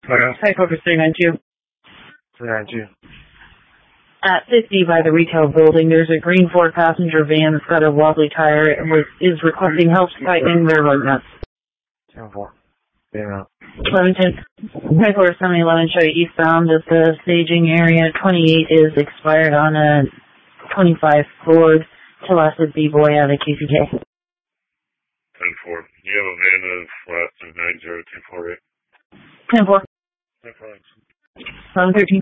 Hi, Focus 392. 392. At 50 by the retail building, there's a green four-passenger van that's got a wobbly tire and is requesting help tightening their road nuts. 10-4. Being out. 1110. High Force 711 show you eastbound at the staging area. 28 is expired on a 25 Ford. Till I said B-boy out of KCK. 10-4. You have a van of last of 90248. 10-4. 10-4. 1113.